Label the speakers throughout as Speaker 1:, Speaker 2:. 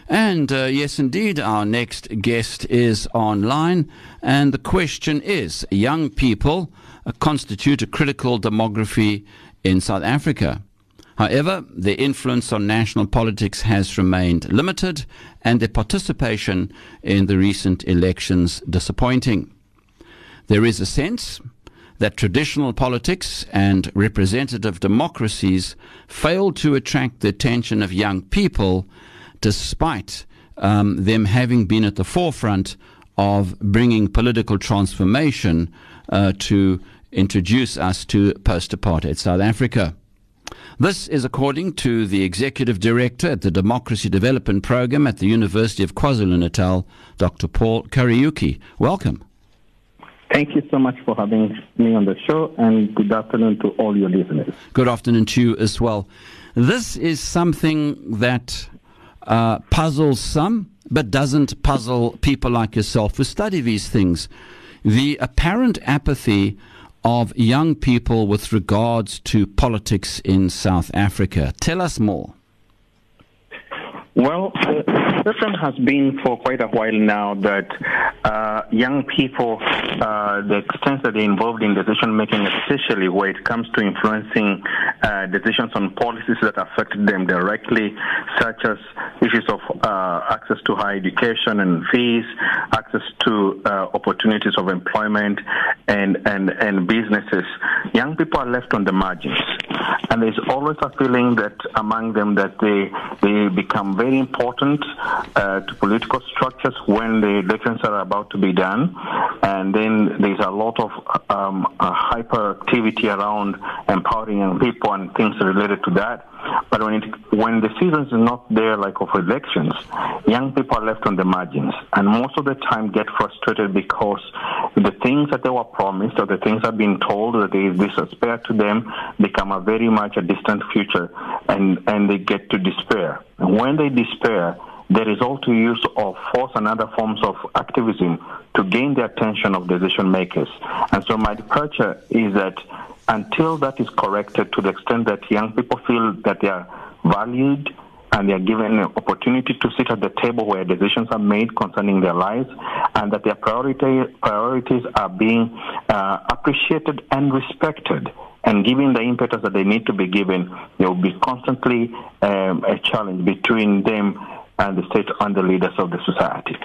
Speaker 1: And yes, indeed, our next guest is online. And the question is, young people constitute a critical demography in South Africa. However, their influence on national politics has remained limited and their participation in the recent elections disappointing. There is a sense that traditional politics and representative democracies fail to attract the attention of young people despite them having been at the forefront of bringing political transformation to introduce us to post-apartheid South Africa. This is according to the Executive Director at the Democracy Development Program at the University of KwaZulu-Natal, Dr. Paul Kariuki. Welcome.
Speaker 2: Thank you so much for having me on the show, and good afternoon to all your listeners.
Speaker 1: Good afternoon to you as well. This is something that puzzles some, but doesn't puzzle people like yourself who study these things. The apparent apathy of young people with regards to politics in South Africa. Tell us more.
Speaker 2: Well, the perception has been for quite a while now that young people, the extent that they're involved in decision-making, especially where it comes to influencing decisions on policies that affect them directly, such as issues of access to higher education and fees, access to opportunities of employment and businesses. Young people are left on the margins. And there's always a feeling that among them that they become very important to political structures when the elections are about to be done. And then there's a lot of hyperactivity around empowering young people and things related to that. But when the season is not there, like of elections, young people are left on the margins, and most of the time get frustrated because the things that they were promised or the things that have been told that they despair to them become a very much a distant future, and they get to despair. And when they despair, they resort to use of force and other forms of activism to gain the attention of decision makers. And so my departure is that until that is corrected to the extent that young people feel that they are valued and they are given an opportunity to sit at the table where decisions are made concerning their lives, and that their priorities are being appreciated and respected, and given the impetus that they need to be given, there will be constantly a challenge between them and the state and the leaders of the society.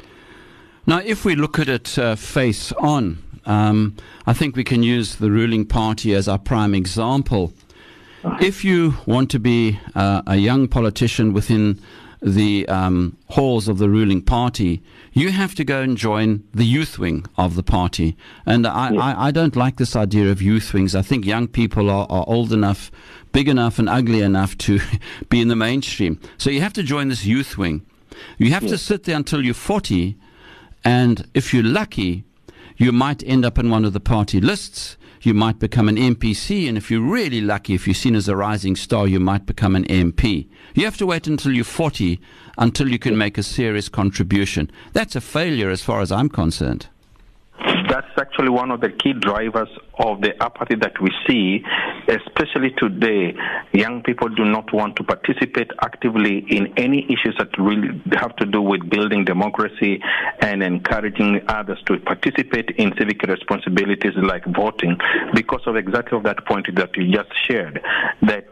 Speaker 1: Now, if we look at it face on, I think we can use the ruling party as our prime example. If you want to be a young politician within the halls of the ruling party, you have to go and join the youth wing of the party. And I don't like this idea of youth wings. I think young people are old enough, big enough and ugly enough to be in the mainstream. So you have to join this youth wing. You have to sit there until you're 40, and if you're lucky, you might end up in one of the party lists. You might become an MPC, and if you're really lucky, if you're seen as a rising star, you might become an MP. You have to wait until you're 40 until you can make a serious contribution. That's a failure as far as I'm concerned.
Speaker 2: That's actually one of the key drivers of the apathy that we see, especially today. Young people do not want to participate actively in any issues that really have to do with building democracy and encouraging others to participate in civic responsibilities like voting, because of exactly of that point that you just shared, that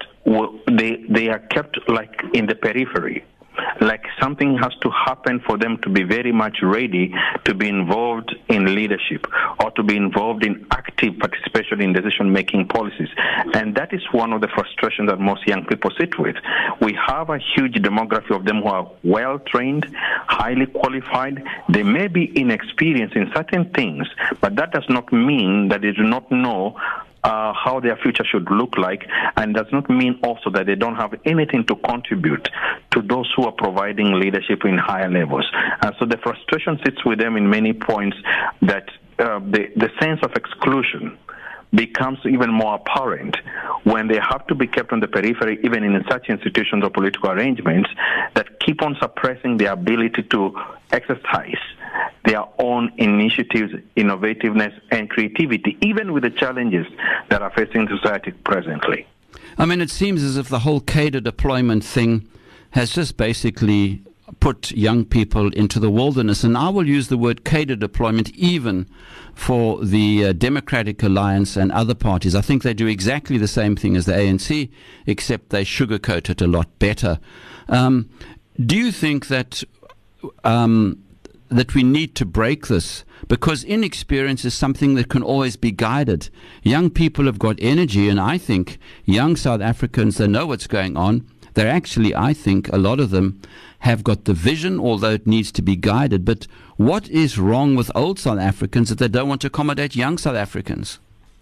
Speaker 2: they are kept like in the periphery. Like something has to happen for them to be very much ready to be involved in leadership or to be involved in active participation in decision-making policies. And that is one of the frustrations that most young people sit with. We have a huge demography of them who are well-trained, highly qualified. They may be inexperienced in certain things, but that does not mean that they do not know how their future should look like, and does not mean also that they don't have anything to contribute to those who are providing leadership in higher levels. And so the frustration sits with them in many points that the sense of exclusion becomes even more apparent when they have to be kept on the periphery, even in such institutions or political arrangements that keep on suppressing their ability to exercise their own initiatives, innovativeness, and creativity, even with the challenges that are facing society presently.
Speaker 1: I mean, it seems as if the whole cadre deployment thing has just basically put young people into the wilderness. And I will use the word cadre deployment even for the Democratic Alliance and other parties. I think they do exactly the same thing as the ANC, except they sugarcoat it a lot better. Do you think that that we need to break this? Because inexperience is something that can always be guided. Young people have got energy, and I think young South Africans, they know what's going on. They're actually, I think, a lot of them have got the vision, although it needs to be guided. But what is wrong with old South Africans that they don't want to accommodate young South Africans?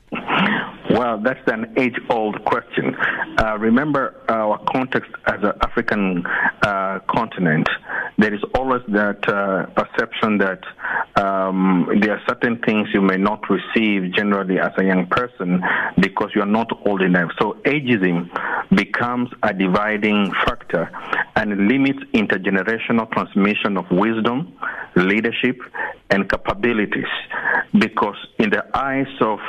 Speaker 2: Well, that's an age-old question. Remember our context as an African continent. There is always that perception that there are certain things you may not receive generally as a young person because you are not old enough. So ageism becomes a dividing factor and limits intergenerational transmission of wisdom, leadership, and capabilities. Because in the eyes of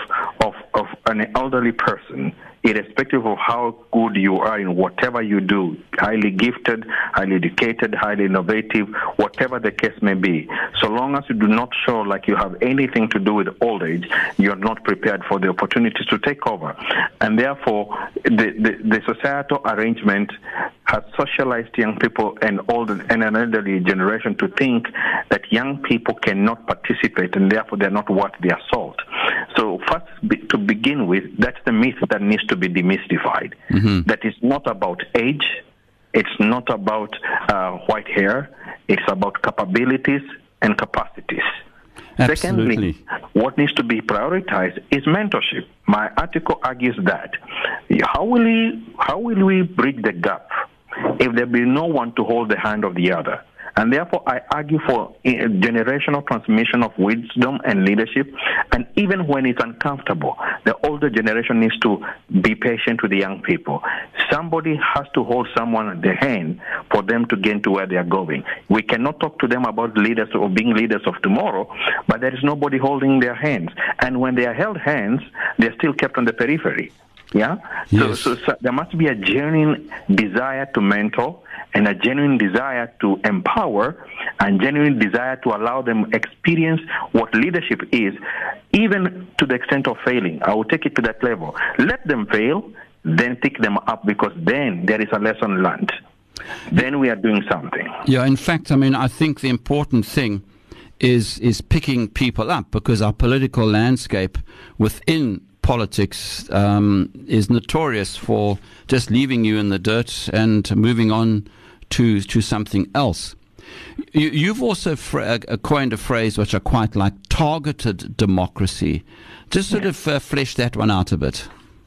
Speaker 2: an elderly person, irrespective of how good you are in whatever you do, highly gifted, highly educated, highly innovative, whatever the case may be, so long as you do not show like you have anything to do with old age, you're not prepared for the opportunities to take over. And therefore, the societal arrangement has socialized young people and an elderly generation to think that young people cannot participate and therefore they're not worth their salt. So first, to begin with, that's the myth that needs to be demystified. Mm-hmm. That is not about age, it's not about white hair, it's about capabilities and capacities.
Speaker 1: Absolutely.
Speaker 2: Secondly, what needs to be prioritized is mentorship. My article argues that. How will we bridge the gap if there be no one to hold the hand of the other? And therefore, I argue for generational transmission of wisdom and leadership. And even when it's uncomfortable, the older generation needs to be patient with the young people. Somebody has to hold someone at the hand for them to get to where they are going. We cannot talk to them about leaders or being leaders of tomorrow, but there is nobody holding their hands. And when they are held hands, they're still kept on the periphery. Yeah?
Speaker 1: Yes.
Speaker 2: So there must be a genuine desire to mentor and a genuine desire to empower and genuine desire to allow them experience what leadership is, even to the extent of failing. I will take it to that level. Let them fail, then pick them up, because then there is a lesson learned. Then we are doing something.
Speaker 1: Yeah, in fact, I think the important thing is picking people up, because our political landscape within politics is notorious for just leaving you in the dirt and moving on to something else. You've also coined a phrase which I quite like, targeted democracy. Just sort of flesh that one out a bit.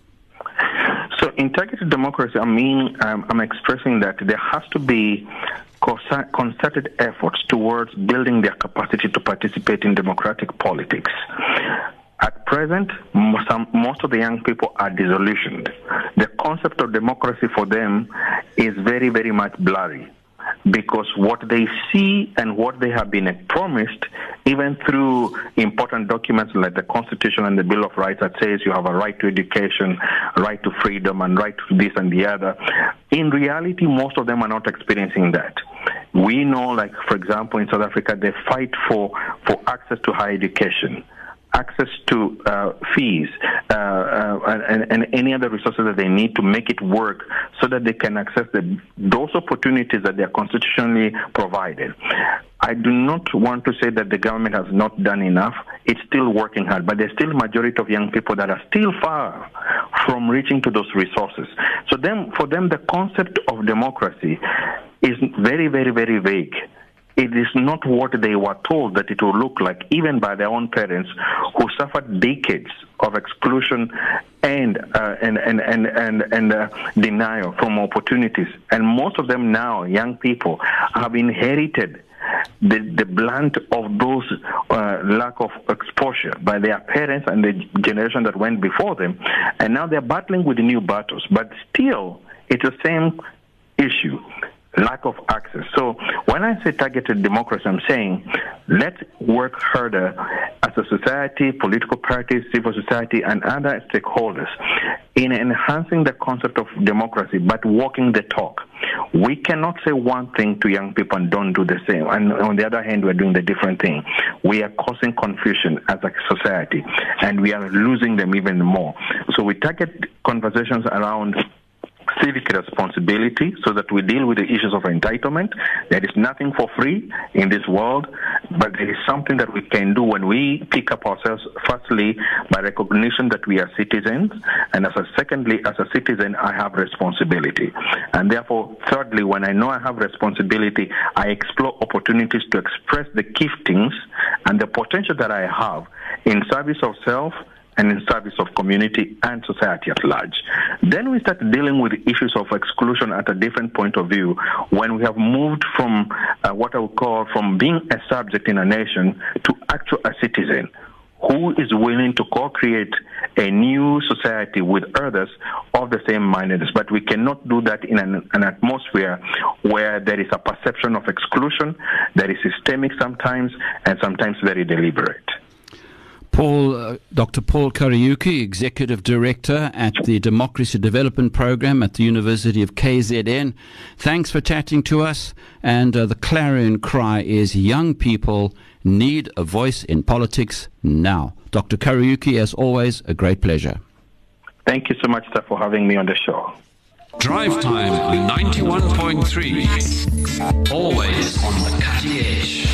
Speaker 2: So in targeted democracy, I'm expressing that there has to be concerted efforts towards building their capacity to participate in democratic politics. At present, most of the young people are disillusioned. The concept of democracy for them is very, very much blurry, because what they see and what they have been promised, even through important documents like the Constitution and the Bill of Rights that says you have a right to education, right to freedom, and right to this and the other, in reality, most of them are not experiencing that. We know, like, for example, in South Africa, they fight for access to higher education, access to fees, and any other resources that they need to make it work so that they can access those opportunities that they are constitutionally provided. I do not want to say that the government has not done enough. It's still working hard, but there's still a majority of young people that are still far from reaching to those resources. So for them, the concept of democracy is very, very, very vague. It is not what they were told that it will look like, even by their own parents, who suffered decades of exclusion and denial from opportunities. And most of them now, young people, have inherited the blunt of those lack of exposure by their parents and the generation that went before them. And now they're battling with the new battles. But still, it's the same issue. lack of access. So when I say targeted democracy, I'm saying let's work harder as a society, political parties, civil society, and other stakeholders in enhancing the concept of democracy, but walking the talk. We cannot say one thing to young people and don't do the same. And on the other hand, we're doing the different thing. We are causing confusion as a society, and we are losing them even more. So we target conversations around civic responsibility so that we deal with the issues of entitlement. There is nothing for free in this world, but there is something that we can do when we pick up ourselves, firstly, by recognition that we are citizens, and secondly, as a citizen, I have responsibility. And therefore, thirdly, when I know I have responsibility, I explore opportunities to express the giftings and the potential that I have in service of self and in service of community and society at large. Then we start dealing with issues of exclusion at a different point of view when we have moved from what I would call from being a subject in a nation to actually a citizen who is willing to co-create a new society with others of the same mindedness. But we cannot do that in an atmosphere where there is a perception of exclusion that is systemic sometimes and sometimes very deliberate.
Speaker 1: Dr. Paul Kariuki, Executive Director at the Democracy Development Program at the University of KZN. Thanks for chatting to us. And the clarion cry is young people need a voice in politics now. Dr. Kariuki, as always, a great pleasure.
Speaker 2: Thank you so much, sir, for having me on the show.
Speaker 3: Drive Time 91.3. Always on the cutting edge.